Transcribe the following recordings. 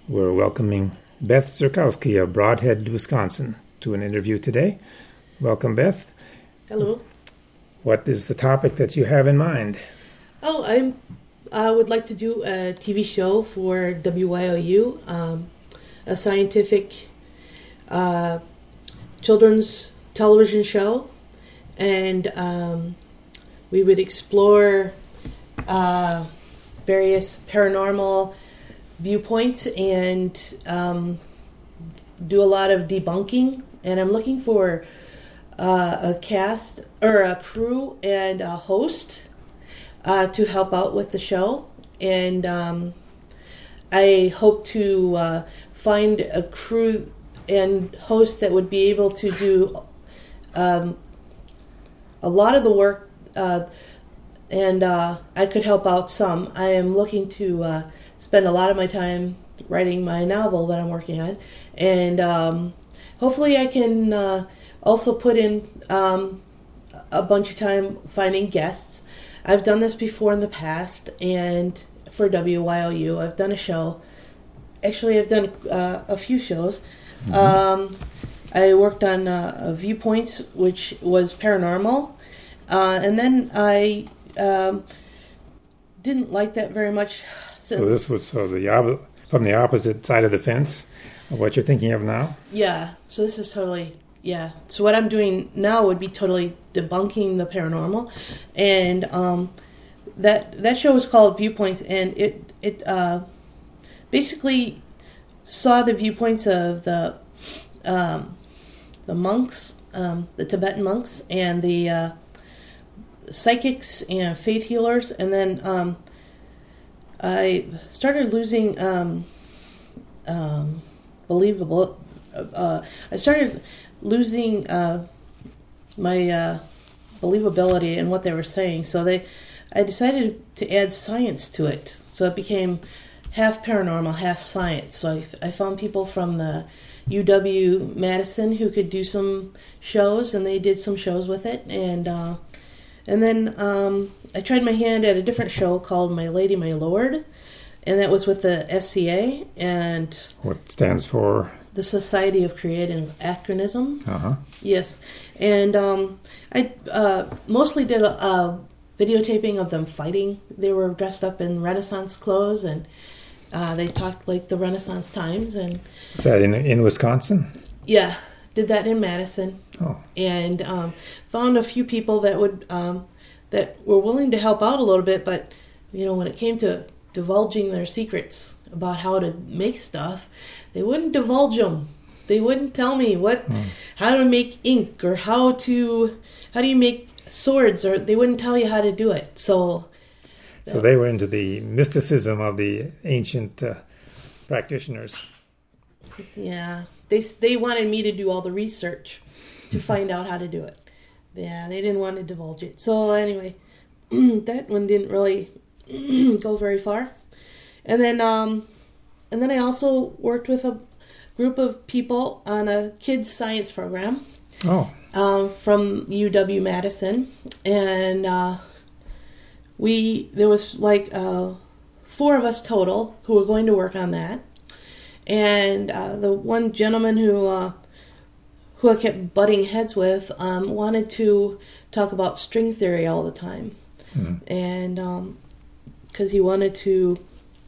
We're welcoming Beth Zurkowski of Brodhead, Wisconsin, to an interview today. Welcome, Beth. Hello. What is the topic that you have in mind? I would like to do a TV show for WYOU, a scientific children's television show, and we would explore various paranormal viewpoints and do a lot of debunking. And I'm looking for a cast or a crew and a host to help out with the show. And I hope to find a crew and host that would be able to do a lot of the work, and I could help out some. I am looking to spend a lot of my time writing my novel that I'm working on, and hopefully I can also put in a bunch of time finding guests. I've done this before in the past, and for WYOU, I've done a show. Actually, I've done a few shows. Mm-hmm. I worked on Viewpoints, which was paranormal, and then I didn't like that very much. So this was from the opposite side of the fence of what you're thinking of now? Yeah, so this is totally... Yeah, so what I'm doing now would be totally debunking the paranormal, and that show was called Viewpoints, and it basically saw the viewpoints of the monks, the Tibetan monks, and the psychics and faith healers, and then I started losing losing my believability in what they were saying. So I decided to add science to it. So it became half paranormal, half science. So I found people from the UW-Madison who could do some shows, and they did some shows with it. And then I tried my hand at a different show called My Lady, My Lord, and that was with the SCA. And what stands for? The Society of Creative Anachronism. Uh-huh. Yes. And I mostly did a videotaping of them fighting. They were dressed up in Renaissance clothes, and they talked like the Renaissance times. And is that in Wisconsin? Yeah, did that in Madison. Oh. And found a few people that were willing to help out a little bit, but when it came to divulging their secrets about how to make stuff, they wouldn't divulge them. They wouldn't tell me how to make ink, or how do you make swords, or they wouldn't tell you how to do it. So they were into the mysticism of the ancient practitioners. Yeah, they wanted me to do all the research to find out how to do it. Yeah, they didn't want to divulge it. So anyway, that one didn't really go very far. And then I also worked with a group of people on a kids science program. Oh. From UW-Madison, and there was like 4 of us total who were going to work on that. And the one gentleman who I kept butting heads with wanted to talk about string theory all the time. Mm. And because he wanted to...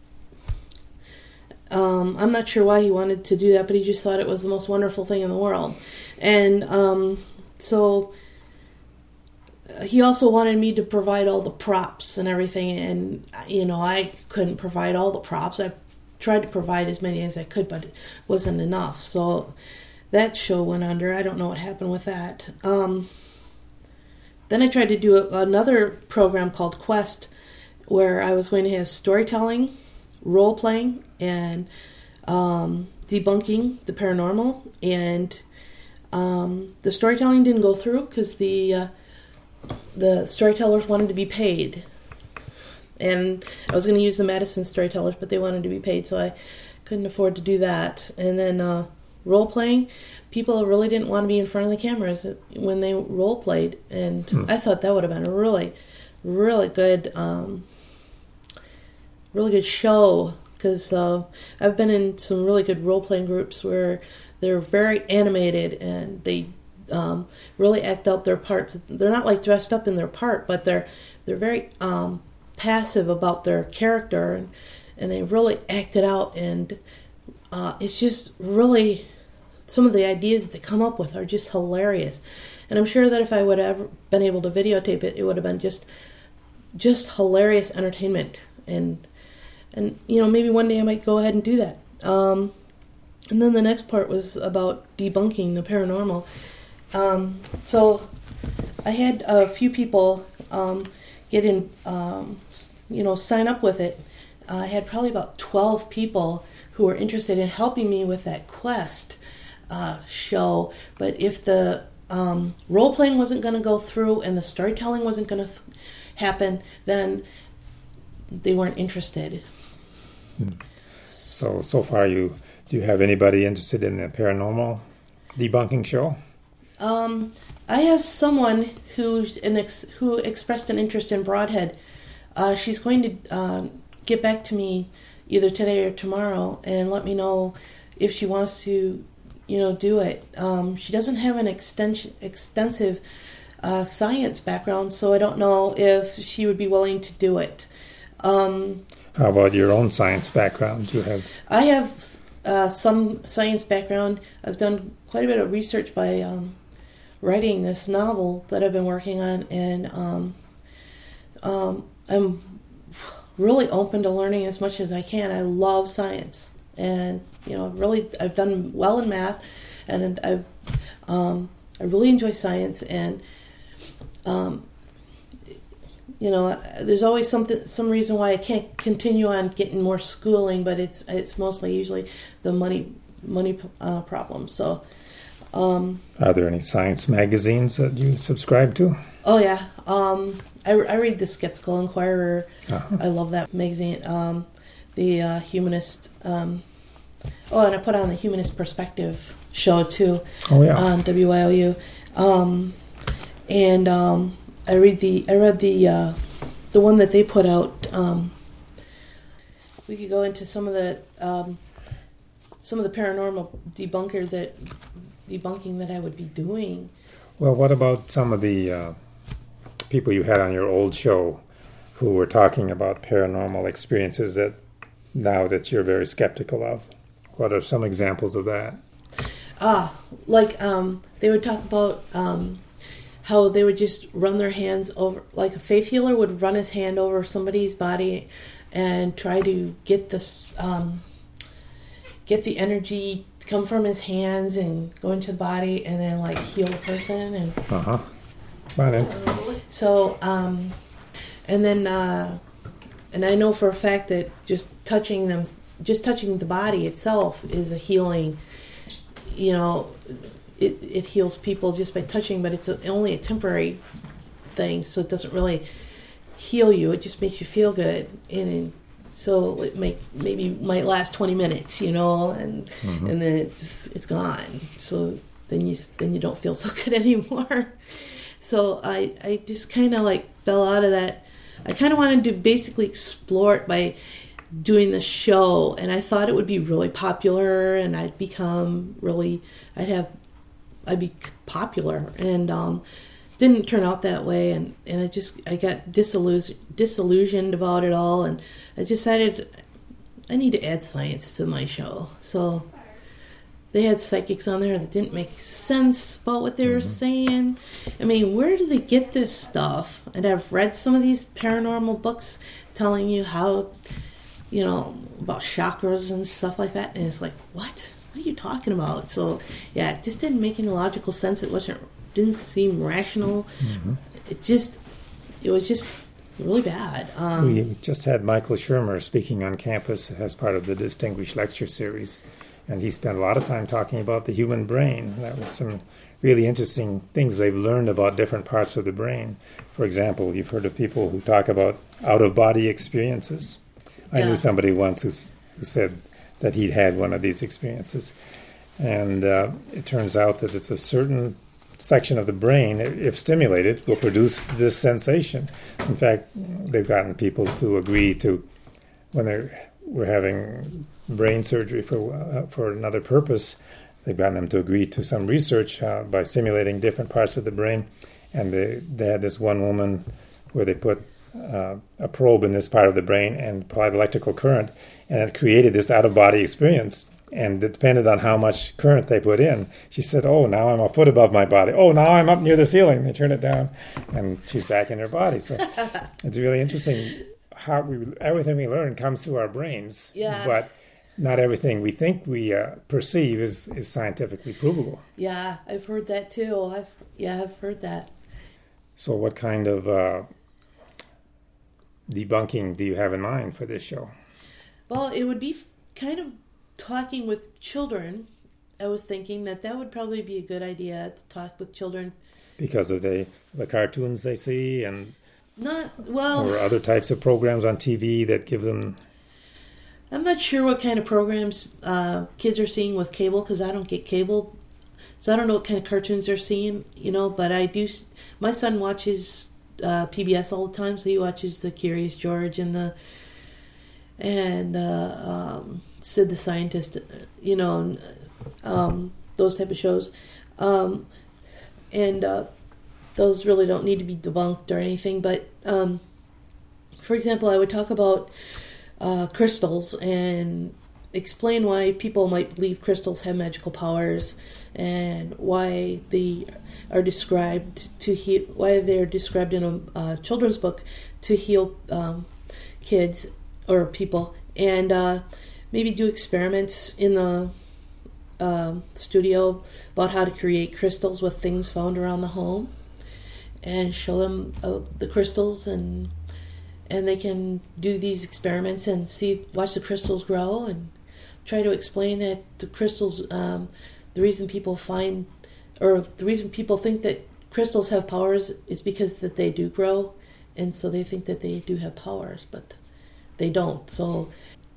I'm not sure why he wanted to do that, but he just thought it was the most wonderful thing in the world. And so he also wanted me to provide all the props and everything, and I couldn't provide all the props. I tried to provide as many as I could, but it wasn't enough. So that show went under. I don't know what happened with that. Then I tried to do another program called Quest, where I was going to have storytelling, role-playing, and debunking the paranormal. And the storytelling didn't go through because the storytellers wanted to be paid. And I was going to use the Madison storytellers, but they wanted to be paid, so I couldn't afford to do that. And then role-playing, people really didn't want to be in front of the cameras when they role-played. And I thought that would have been a really, really good show because I've been in some really good role-playing groups where they're very animated and they really act out their parts. They're not like dressed up in their part, but they're very passive about their character, and they really act it out, and it's just really, some of the ideas that they come up with are just hilarious. And I'm sure that if I would have been able to videotape it, it would have been just hilarious entertainment. And maybe one day I might go ahead and do that. And then the next part was about debunking the paranormal. So I had a few people get in, sign up with it. I had probably about 12 people who were interested in helping me with that quest show. But if the role-playing wasn't going to go through and the storytelling wasn't going to happen, then they weren't interested. So far, do you have anybody interested in the paranormal debunking show? I have someone who expressed an interest in Broadhead. She's going to get back to me either today or tomorrow and let me know if she wants to, do it. She doesn't have an extensive science background, so I don't know if she would be willing to do it. How about your own science background? I have some science background. I've done quite a bit of research by writing this novel that I've been working on, and I'm really open to learning as much as I can. I love science, and I've done well in math, and I really enjoy science, and there's always some reason why I can't continue on getting more schooling, but it's mostly usually the money problem. So, are there any science magazines that you subscribe to? Oh yeah, I read the Skeptical Inquirer. Uh-huh. I love that magazine. The Humanist. And I put on the Humanist Perspective show too. Oh yeah. On WYOU. I read the one that they put out. We could go into some of the paranormal debunking that I would be doing. Well, what about some of the people you had on your old show who were talking about paranormal experiences that now that you're very skeptical of? What are some examples of that? They would talk about how they would just run their hands over, like a faith healer would run his hand over somebody's body and try to get the energy to come from his hands and go into the body and then like heal the person. And so and I know for a fact that just touching the body itself is a healing. It heals people just by touching, but it's only a temporary thing, so it doesn't really heal you. It just makes you feel good, and so it might last 20 minutes, and and then it's gone. So then you don't feel so good anymore. So I just kind of like fell out of that. I kind of wanted to basically explore it by doing the show, and I thought it would be really popular, and I'd be popular, and didn't turn out that way, and I got disillusioned about it all, and I decided I need to add science to my show. So they had psychics on there that didn't make sense about what they were saying. I mean, where do they get this stuff? And I've read some of these paranormal books telling you how, about chakras and stuff like that, and it's like, what are you talking about? So yeah, it just didn't make any logical sense. It didn't seem rational. It was just really bad. We just had Michael Shermer speaking on campus as part of the Distinguished Lecture Series, and he spent a lot of time talking about the human brain. That was some really interesting things they've learned about different parts of the brain. For example, you've heard of people who talk about out-of-body experiences. I knew somebody once who said that he'd had one of these experiences. And it turns out that it's a certain section of the brain, if stimulated, will produce this sensation. In fact, they've gotten people to agree to, when they're were having brain surgery for another purpose. They've gotten them to agree to some research by stimulating different parts of the brain. And they had this one woman where they put a probe in this part of the brain and applied electrical current, and it created this out-of-body experience. And it depended on how much current they put in. She said, oh, now I'm a foot above my body. Oh, now I'm up near the ceiling. They turn it down, and she's back in her body. So it's really interesting how everything we learn comes through our brains. Yeah. But not everything we think we perceive is scientifically provable. Yeah, I've heard that too. I've heard that. So what kind of debunking do you have in mind for this show? Well, it would be kind of talking with children. I was thinking that would probably be a good idea to talk with children. Because of the cartoons they see and... or other types of programs on TV that give them... I'm not sure what kind of programs kids are seeing with cable, because I don't get cable. So I don't know what kind of cartoons they're seeing, but I do... My son watches PBS all the time, so he watches the Curious George and Sid the Scientist, those type of shows. Those really don't need to be debunked or anything. But, for example, I would talk about crystals and explain why people might believe crystals have magical powers and why they are described why they're described in a children's book to heal kids or people, and maybe do experiments in the studio about how to create crystals with things found around the home, and show them the crystals, and they can do these experiments and watch the crystals grow, and try to explain that the crystals, the reason people think that crystals have powers is because that they do grow, and so they think that they do have powers, but they don't. So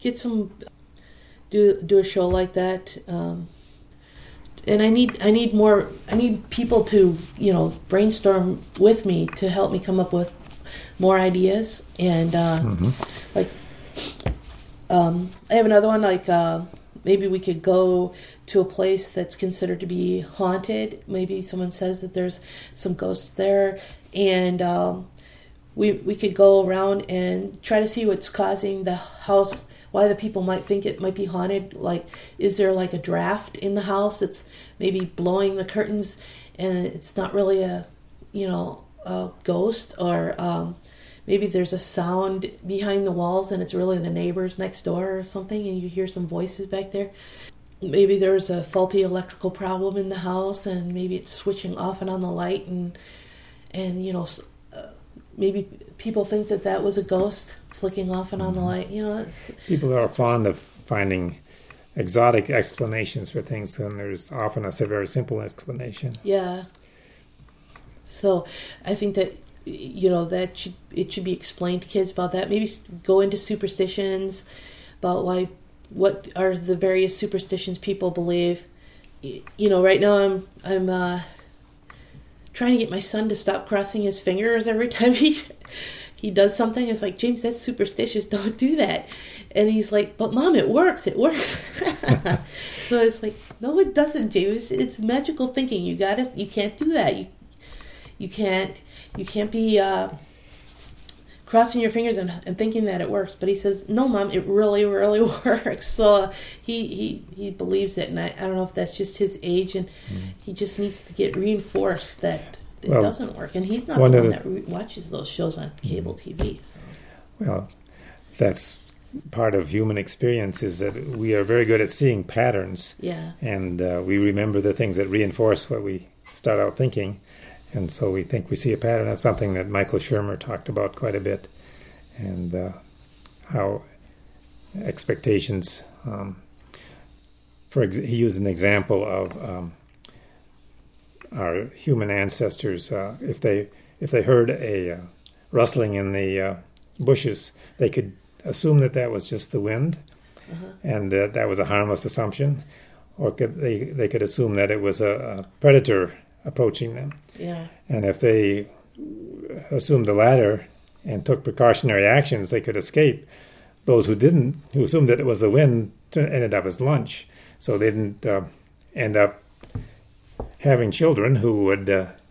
do a show like that, and I need people to brainstorm with me to help me come up with more ideas, and I have another one, maybe we could go to a place that's considered to be haunted. Maybe someone says that there's some ghosts there, and we could go around and try to see what's causing the house, why the people might think it might be haunted. Like, is there like a draft in the house that's maybe blowing the curtains, and it's not really a ghost, or maybe there's a sound behind the walls and it's really the neighbors next door or something, and you hear some voices back there. Maybe there's a faulty electrical problem in the house, and maybe it's switching off and on the light, and maybe people think that was a ghost flicking off and on the light. People are fond of finding exotic explanations for things, and there's often a very simple explanation. Yeah. So I think that it should be explained to kids about that. Maybe go into superstitions about what are the various superstitions people believe. Right now I'm trying to get my son to stop crossing his fingers every time he does something. It's like, James, that's superstitious. Don't do that. And he's like, but Mom, it works. It works. So it's like, no, it doesn't, James. It's magical thinking. You can't do that. You can't be crossing your fingers and thinking that it works. But he says, no, Mom, it really, really works. So he believes it, and I don't know if that's just his age, and he just needs to get reinforced that it doesn't work. And he's not the one that watches those shows on cable TV. So. Well, that's part of human experience, is that we are very good at seeing patterns. Yeah. And we remember the things that reinforce what we start out thinking. And so we think we see a pattern. That's something that Michael Shermer talked about quite a bit, and how expectations. He used an example of our human ancestors. If they heard a rustling in the bushes, they could assume that was just the wind, and that was a harmless assumption, or they could assume that it was a predator approaching them. Yeah. And if they assumed the latter and took precautionary actions, they could escape. those who didn't, who assumed that it was the wind, ended up as lunch. So they didn't end up having children who would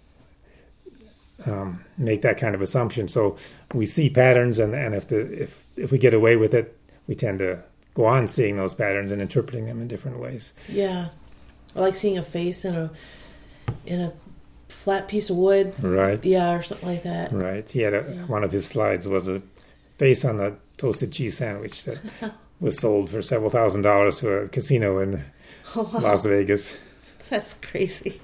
make that kind of assumption. So we see patterns, and if we get away with it, we tend to go on seeing those patterns and interpreting them in different ways. Yeah, I like seeing a face in a flat piece of wood. Right. Yeah, or something like that. Right. He had one of his slides was a face on a toasted cheese sandwich that was sold for several $1,000s to a casino in Las Vegas. That's crazy.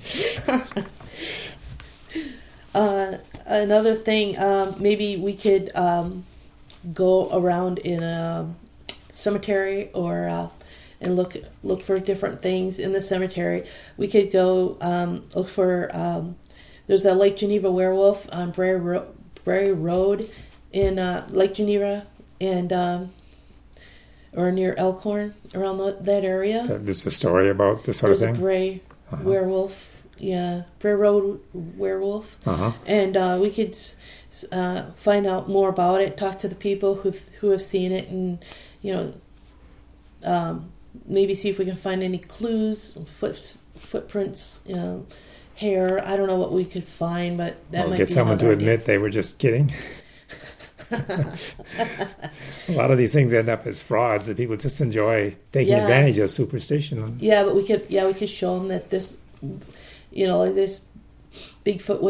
Another thing, maybe we could go around in a cemetery or and look for different things in the cemetery. We could go look for there's a Lake Geneva werewolf on Bray Road in Lake Geneva and or near Elkhorn, around that area. There's a story about this sort of thing? There's a Bray werewolf. Yeah, Bray Road werewolf. Uh-huh. And we could find out more about it, talk to the people who have seen it, and, maybe see if we can find any clues, footprints, hair. I don't know what we could find, but that might get be someone to idea. admit they were just kidding. A lot of these things end up as frauds that people just enjoy taking advantage of superstition. Yeah, but we could show them that this, this Bigfoot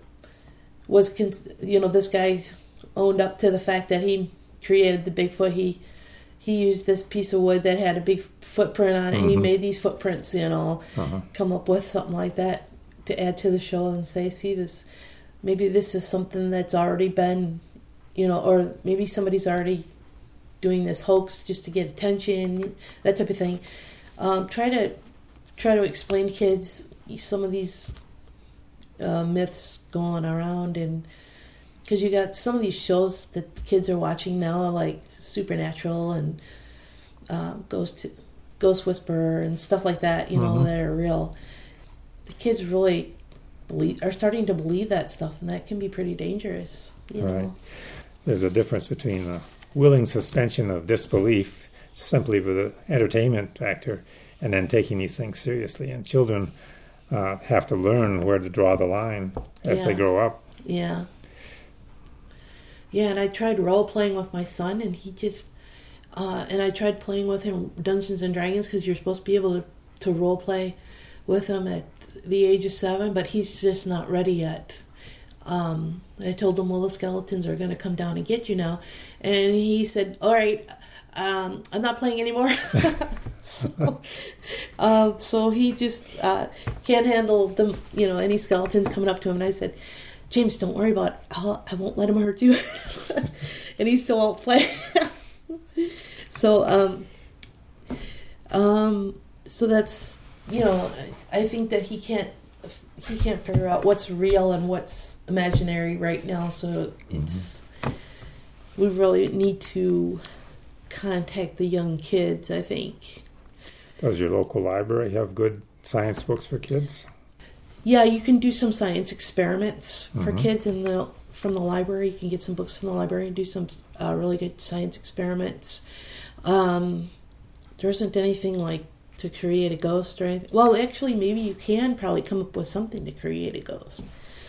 this guy owned up to the fact that he created the Bigfoot. He used this piece of wood that had a big footprint on it, and he made these footprints, come up with something like that to add to the show and say, see this, maybe this is something that's already been, or maybe somebody's already doing this hoax just to get attention, that type of thing. Try to explain to kids some of these myths going around, and because you got some of these shows that the kids are watching now, like Supernatural and Ghost Whisperer and stuff like that, that are real. The kids really are starting to believe that stuff, and that can be pretty dangerous. You know. There's a difference between a willing suspension of disbelief simply for the entertainment factor and then taking these things seriously. And children have to learn where to draw the line as they grow up. Yeah. Yeah, and I tried role-playing with my son, and he just... and I tried playing with him Dungeons & Dragons, because you're supposed to be able to role-play with him at the age of 7, but he's just not ready yet. I told him, well, the skeletons are going to come down and get you now. And he said, all right, I'm not playing anymore. So he just can't handle them, any skeletons coming up to him. And I said, James, don't worry about it. I won't let him hurt you. And he still won't play. So that's, I think that he can't figure out what's real and what's imaginary right now. So we really need to contact the young kids, I think. Does your local library have good science books for kids? Yeah, you can do some science experiments for kids from the library. You can get some books from the library and do some really good science experiments. There isn't anything like to create a ghost or anything. Well, actually, maybe you can probably come up with something to create a ghost.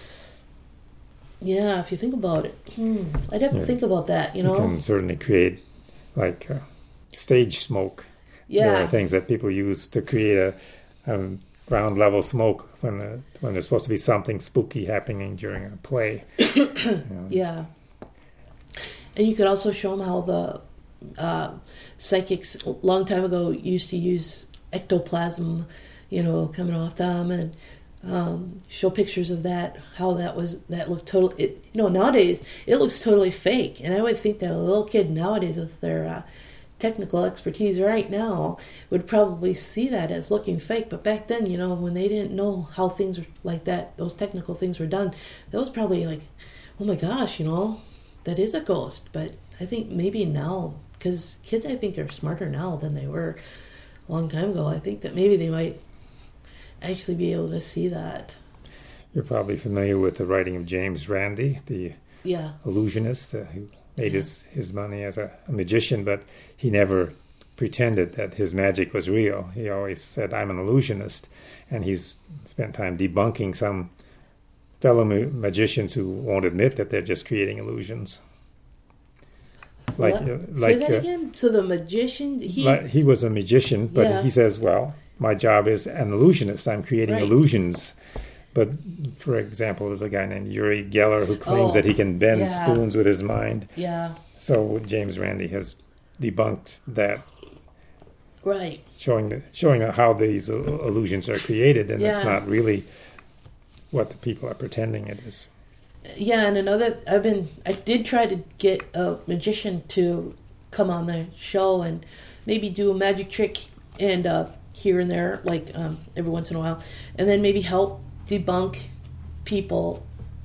Yeah, if you think about it. I'd have to think about that, You can certainly create, like, stage smoke. Yeah. There are things that people use to create a ground level smoke when there's supposed to be something spooky happening during a play. Yeah. And you could also show them how the psychics a long time ago used to use ectoplasm, coming off them, and show pictures of that, how that looked totally, nowadays it looks totally fake. And I would think that a little kid nowadays with their technical expertise right now would probably see that as looking fake. But back then, when they didn't know how things like that, those technical things were done, that was probably like, oh my gosh, that is a ghost. But I think maybe now, because kids, I think, are smarter now than they were a long time ago. I think that maybe they might actually be able to see that. You're probably familiar with the writing of James Randi, the illusionist, who made his money as a magician, but he never pretended that his magic was real. He always said, I'm an illusionist. And he's spent time debunking some fellow magicians who won't admit that they're just creating illusions. Say that again? So the magician... He was a magician, but he says, well, my job is an illusionist. I'm creating illusions. But, for example, there's a guy named Uri Geller who claims that he can bend spoons with his mind. Yeah. So James Randi has debunked that. Right. Showing how these illusions are created, and it's not really what the people are pretending it is. Yeah, and I know that I did try to get a magician to come on the show and maybe do a magic trick and here and there, like every once in a while, and then maybe help debunk people,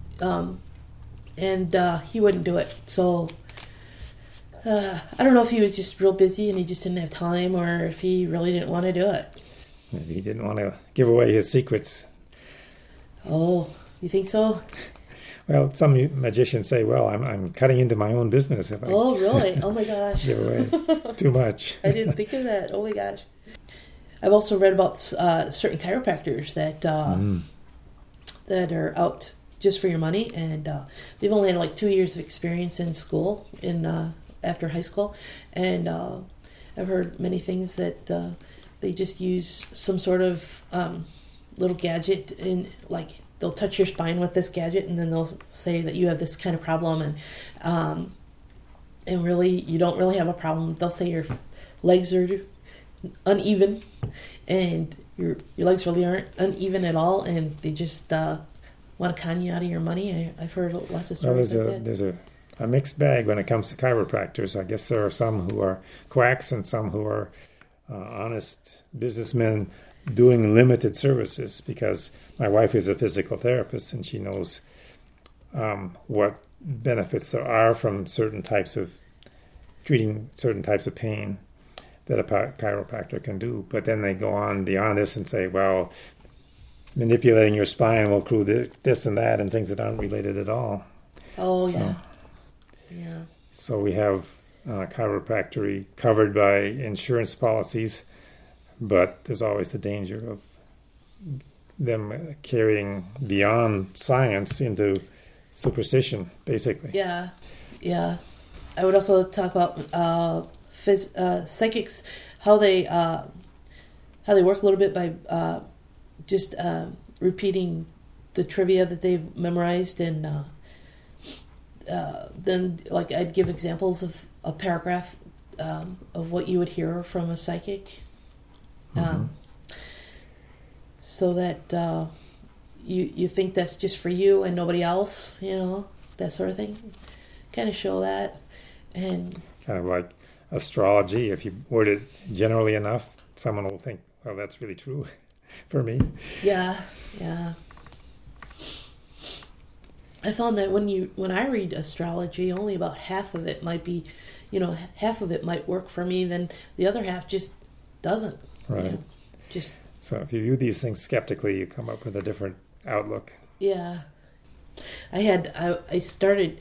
and he wouldn't do it. So I don't know if he was just real busy and he just didn't have time, or if he really didn't want to do it. Maybe he didn't want to give away his secrets. Oh, you think so? Well, some magicians say, well, I'm cutting into my own business if I really? Oh my gosh. give away too much. I didn't think of that. Oh my gosh. I've also read about certain chiropractors that that are out just for your money, and they've only had like 2 years of experience in school, after high school, and I've heard many things that they just use some sort of little gadget in, like, they'll touch your spine with this gadget, and then they'll say that you have this kind of problem, and really you don't really have a problem. They'll say your legs are uneven, and your legs really aren't uneven at all, and they just want to con you out of your money. I've heard lots of stories like that. There's a mixed bag when it comes to chiropractors. I guess there are some who are quacks and some who are honest businessmen doing limited services, because my wife is a physical therapist and she knows what benefits there are from certain types of treating certain types of pain that a chiropractor can do. But then they go on beyond this and say, well, manipulating your spine will accrue this and that and things that aren't related at all. Oh, so, yeah. So we have chiropractic covered by insurance policies, but there's always the danger of them carrying beyond science into superstition, basically. Yeah. I would also talk about psychics, how they work a little bit by just repeating the trivia that they've memorized, and then, like, I'd give examples of a paragraph of what you would hear from a psychic. So that you think that's just for you and nobody else, that sort of thing. Kind of show that, and kind of like astrology. If you word it generally enough, someone will think, "Well, that's really true for me." Yeah. I found that when I read astrology, only about half of it might be, half of it might work for me. Then the other half just doesn't. Right. So if you view these things skeptically, you come up with a different outlook. Yeah. I started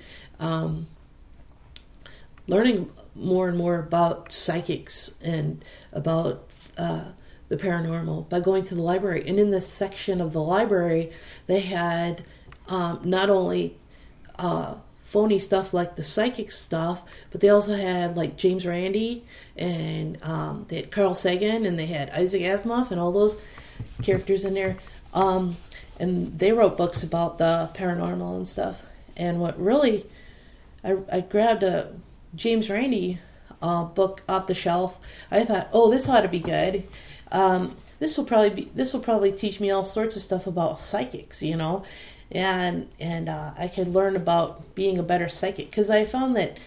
learning more and more about psychics and about the paranormal by going to the library. And in this section of the library, they had not only phony stuff like the psychic stuff, but they also had like James Randi, and they had Carl Sagan, and they had Isaac Asimov and all those characters in there. And they wrote books about the paranormal and stuff. And what really, I grabbed a James Randi book off the shelf. I thought, oh, this ought to be good. This will probably teach me all sorts of stuff about psychics, and I could learn about being a better psychic, because I found that,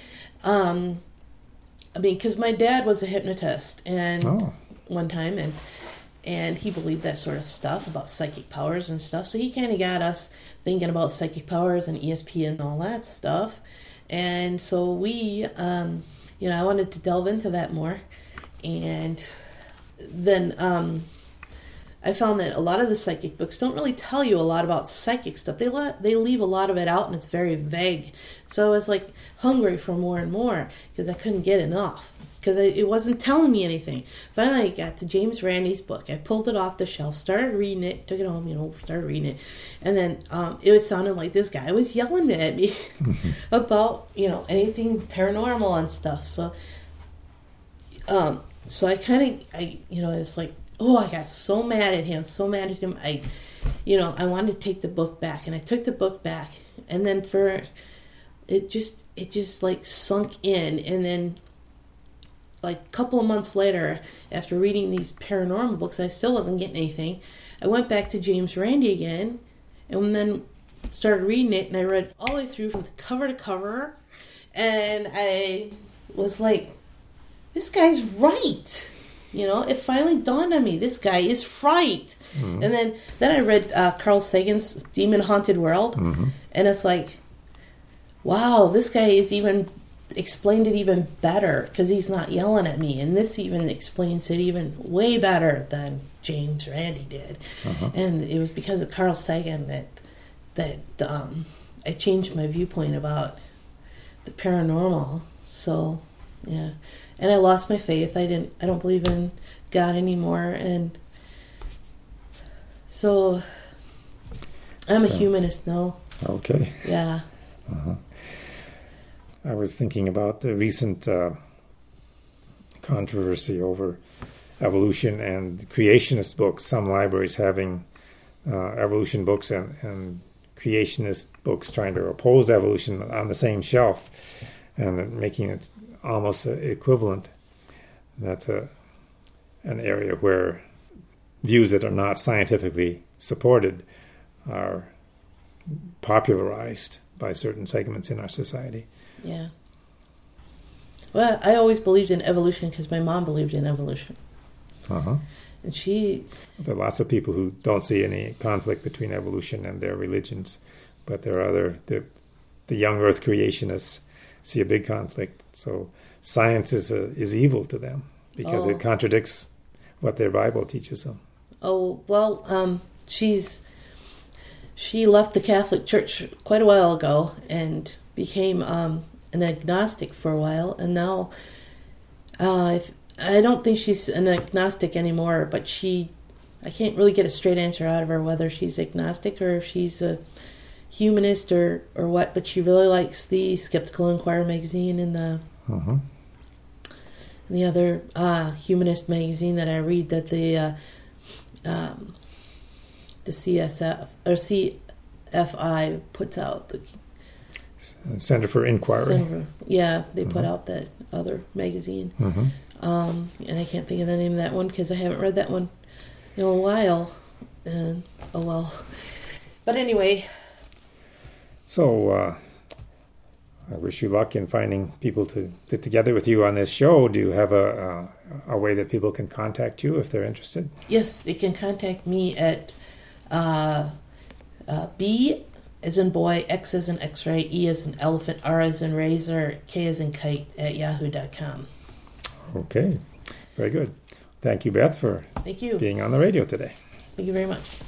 because my dad was a hypnotist and one time, and he believed that sort of stuff about psychic powers and stuff. So he kind of got us thinking about psychic powers and ESP and all that stuff. And so we, I wanted to delve into that more. And then I found that a lot of the psychic books don't really tell you a lot about psychic stuff. They leave a lot of it out, and it's very vague. So I was like hungry for more and more because I couldn't get enough because it wasn't telling me anything. Finally, I got to James Randi's book. I pulled it off the shelf, started reading it, took it home, started reading it, and then it was sounding like this guy was yelling at me about anything paranormal and stuff. So I kind of it's like. Oh, I got so mad at him, I wanted to take the book back, and I took the book back, and then it just like sunk in, and then like a couple of months later, after reading these paranormal books, I still wasn't getting anything. I went back to James Randi again, and then started reading it, and I read all the way through from cover to cover, and I was like, this guy's right. It finally dawned on me. This guy is right. Mm-hmm. And then I read Carl Sagan's Demon Haunted World. Mm-hmm. And it's like, wow, this guy is even explained it even better because he's not yelling at me. And this even explains it even way better than James Randi did. Uh-huh. And it was because of Carl Sagan that I changed my viewpoint about the paranormal. So, yeah. And I lost my faith. I don't believe in God anymore. And so I'm a humanist now. Okay. Yeah. Uh-huh. I was thinking about the recent controversy over evolution and creationist books. Some libraries having evolution books and creationist books trying to oppose evolution on the same shelf and making it almost equivalent. That's an area where views that are not scientifically supported are popularized by certain segments in our society. Yeah. Well, I always believed in evolution because my mom believed in evolution. Uh-huh. And there are lots of people who don't see any conflict between evolution and their religions, but there are the young Earth creationists see a big conflict. So science is evil to them because it contradicts what their Bible teaches them. Oh, well, she left the Catholic Church quite a while ago and became an agnostic for a while, and now I don't think she's an agnostic anymore, but I can't really get a straight answer out of her whether she's agnostic or if she's a humanist or what, but she really likes the Skeptical Inquirer magazine and the other humanist magazine that I read that the CSF or CFI puts out. The Center for Inquiry. They put out that other magazine. And I can't think of the name of that one because I haven't read that one in a while. And oh well. But anyway. So I wish you luck in finding people to get together with you on this show. Do you have a way that people can contact you if they're interested? Yes, they can contact me at B as in boy, X as in X-ray, E as in elephant, R as in razor, K as in kite at yahoo.com. Okay, very good. Thank you, Beth, for being on the radio today. Thank you very much.